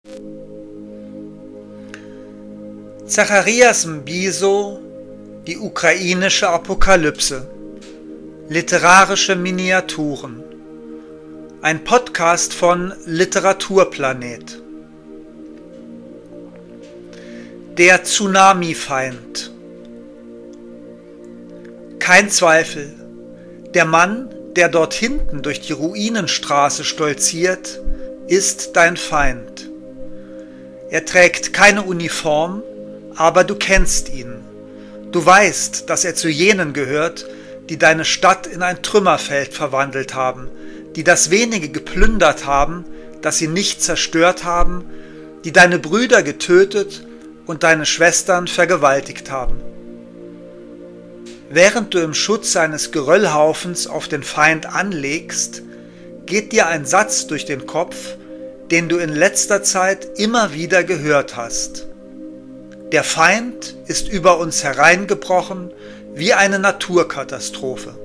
Zacharias Mbiso, die ukrainische Apokalypse. Literarische Miniaturen. Ein Podcast von Literaturplanet. Der Tsunami-Feind. Kein Zweifel, der Mann, der dort hinten durch die Ruinenstraße stolziert, ist dein Feind. Er trägt keine Uniform, aber du kennst ihn. Du weißt, dass er zu jenen gehört, die deine Stadt in ein Trümmerfeld verwandelt haben, die das wenige geplündert haben, das sie nicht zerstört haben, die deine Brüder getötet und deine Schwestern vergewaltigt haben. Während du im Schutz eines Geröllhaufens auf den Feind anlegst, geht dir ein Satz durch den Kopf, den du in letzter Zeit immer wieder gehört hast. Der Feind ist über uns hereingebrochen wie eine Naturkatastrophe.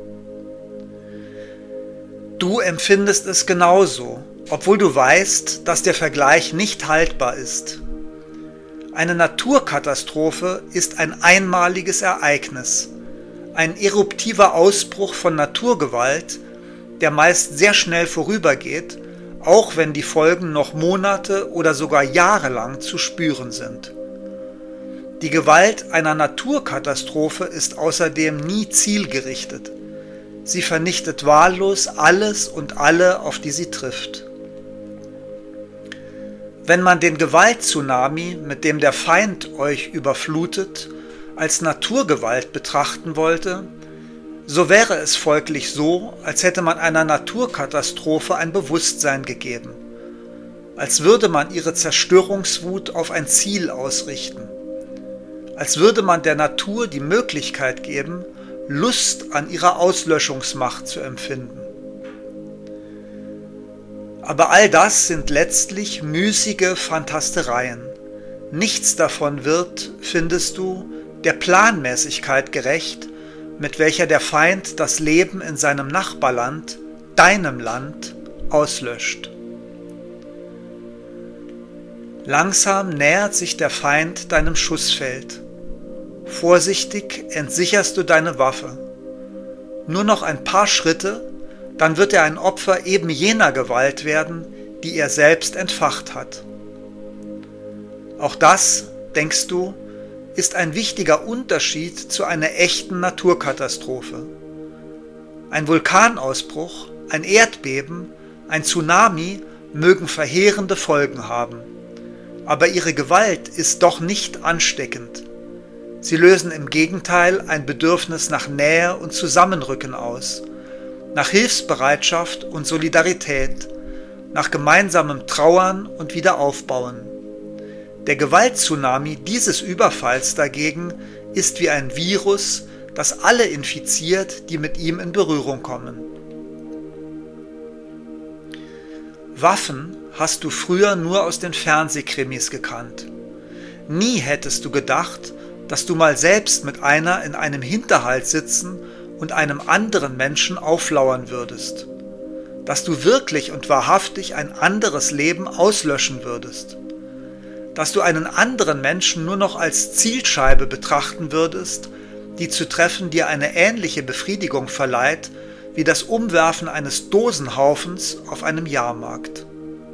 Du empfindest es genauso, obwohl du weißt, dass der Vergleich nicht haltbar ist. Eine Naturkatastrophe ist ein einmaliges Ereignis, ein eruptiver Ausbruch von Naturgewalt, der meist sehr schnell vorübergeht, auch wenn die Folgen noch Monate oder sogar Jahre lang zu spüren sind. Die Gewalt einer Naturkatastrophe ist außerdem nie zielgerichtet. Sie vernichtet wahllos alles und alle, auf die sie trifft. Wenn man den Gewalt-Tsunami, mit dem der Feind euch überflutet, als Naturgewalt betrachten wollte, so wäre es folglich so, als hätte man einer Naturkatastrophe ein Bewusstsein gegeben, als würde man ihre Zerstörungswut auf ein Ziel ausrichten, als würde man der Natur die Möglichkeit geben, Lust an ihrer Auslöschungsmacht zu empfinden. Aber all das sind letztlich müßige Fantastereien. Nichts davon wird, findest du, der Planmäßigkeit gerecht, mit welcher der Feind das Leben in seinem Nachbarland, deinem Land, auslöscht. Langsam nähert sich der Feind deinem Schussfeld. Vorsichtig entsicherst du deine Waffe. Nur noch ein paar Schritte, dann wird er ein Opfer eben jener Gewalt werden, die er selbst entfacht hat. Auch das, denkst du, ist ein wichtiger Unterschied zu einer echten Naturkatastrophe. Ein Vulkanausbruch, ein Erdbeben, ein Tsunami mögen verheerende Folgen haben, aber ihre Gewalt ist doch nicht ansteckend. Sie lösen im Gegenteil ein Bedürfnis nach Nähe und Zusammenrücken aus, nach Hilfsbereitschaft und Solidarität, nach gemeinsamem Trauern und Wiederaufbauen. Der Gewalt-Tsunami dieses Überfalls dagegen ist wie ein Virus, das alle infiziert, die mit ihm in Berührung kommen. Waffen hast du früher nur aus den Fernsehkrimis gekannt. Nie hättest du gedacht, dass du mal selbst mit einer in einem Hinterhalt sitzen und einem anderen Menschen auflauern würdest. Dass du wirklich und wahrhaftig ein anderes Leben auslöschen würdest. Dass du einen anderen Menschen nur noch als Zielscheibe betrachten würdest, die zu treffen dir eine ähnliche Befriedigung verleiht, wie das Umwerfen eines Dosenhaufens auf einem Jahrmarkt.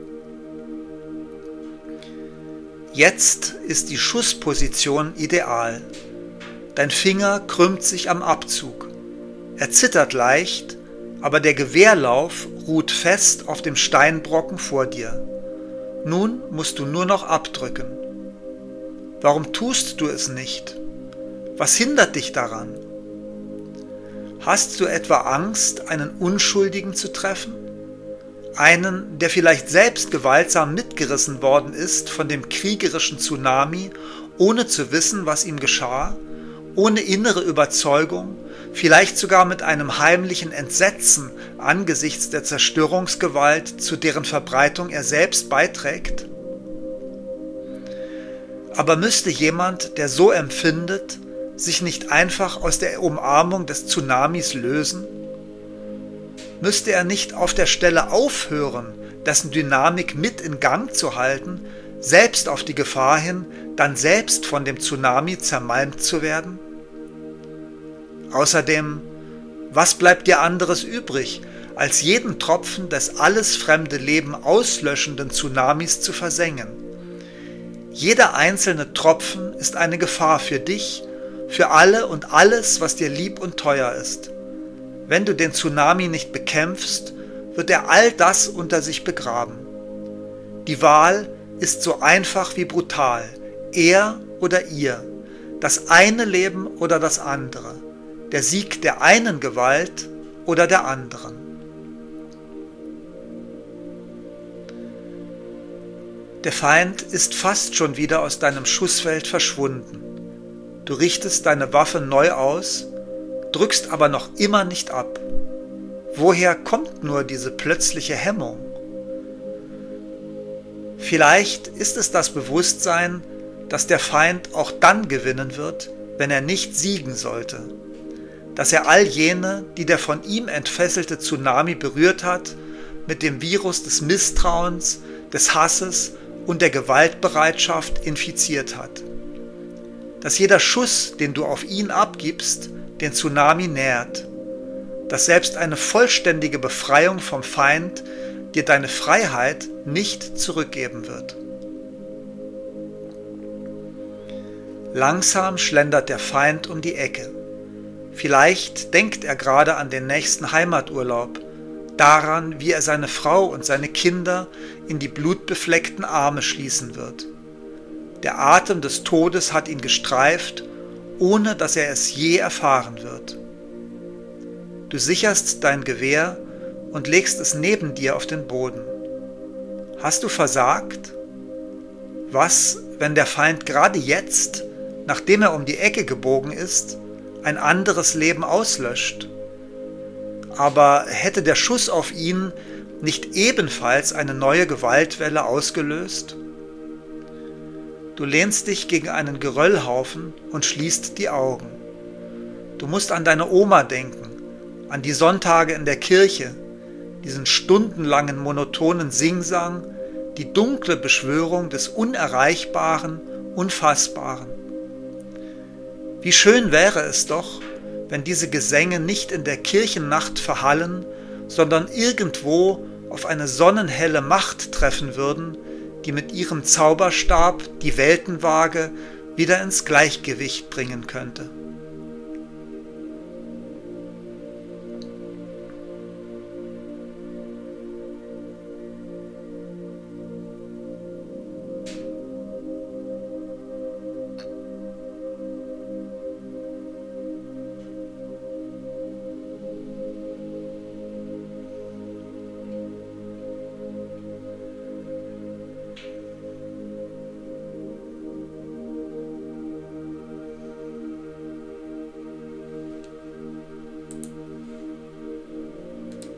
Jetzt ist die Schussposition ideal. Dein Finger krümmt sich am Abzug. Er zittert leicht, aber der Gewehrlauf ruht fest auf dem Steinbrocken vor dir. Nun musst du nur noch abdrücken. Warum tust du es nicht? Was hindert dich daran? Hast du etwa Angst, einen Unschuldigen zu treffen? Einen, der vielleicht selbst gewaltsam mitgerissen worden ist von dem kriegerischen Tsunami, ohne zu wissen, was ihm geschah, ohne innere Überzeugung, vielleicht sogar mit einem heimlichen Entsetzen angesichts der Zerstörungsgewalt, zu deren Verbreitung er selbst beiträgt? Aber müsste jemand, der so empfindet, sich nicht einfach aus der Umarmung des Tsunamis lösen? Müsste er nicht auf der Stelle aufhören, dessen Dynamik mit in Gang zu halten, selbst auf die Gefahr hin, dann selbst von dem Tsunami zermalmt zu werden? Außerdem, was bleibt dir anderes übrig, als jeden Tropfen des alles fremde Leben auslöschenden Tsunamis zu versengen? Jeder einzelne Tropfen ist eine Gefahr für dich, für alle und alles, was dir lieb und teuer ist. Wenn du den Tsunami nicht bekämpfst, wird er all das unter sich begraben. Die Wahl ist so einfach wie brutal, er oder ihr, das eine Leben oder das andere, der Sieg der einen Gewalt oder der anderen. Der Feind ist fast schon wieder aus deinem Schussfeld verschwunden. Du richtest deine Waffe neu aus, drückst aber noch immer nicht ab. Woher kommt nur diese plötzliche Hemmung? Vielleicht ist es das Bewusstsein, dass der Feind auch dann gewinnen wird, wenn er nicht siegen sollte. Dass er all jene, die der von ihm entfesselte Tsunami berührt hat, mit dem Virus des Misstrauens, des Hasses und der Gewaltbereitschaft infiziert hat. Dass jeder Schuss, den du auf ihn abgibst, den Tsunami nährt. Dass selbst eine vollständige Befreiung vom Feind dir deine Freiheit nicht zurückgeben wird. Langsam schlendert der Feind um die Ecke. Vielleicht denkt er gerade an den nächsten Heimaturlaub, daran, wie er seine Frau und seine Kinder in die blutbefleckten Arme schließen wird. Der Atem des Todes hat ihn gestreift, ohne dass er es je erfahren wird. Du sicherst dein Gewehr und legst es neben dir auf den Boden. Hast du versagt? Was, wenn der Feind gerade jetzt, nachdem er um die Ecke gebogen ist, ein anderes Leben auslöscht? Aber hätte der Schuss auf ihn nicht ebenfalls eine neue Gewaltwelle ausgelöst? Du lehnst dich gegen einen Geröllhaufen und schließt die Augen. Du musst an deine Oma denken, an die Sonntage in der Kirche, diesen stundenlangen monotonen Singsang, die dunkle Beschwörung des Unerreichbaren, Unfassbaren. Wie schön wäre es doch, wenn diese Gesänge nicht in der Kirchennacht verhallen, sondern irgendwo auf eine sonnenhelle Macht treffen würden, die mit ihrem Zauberstab die Weltenwaage wieder ins Gleichgewicht bringen könnte.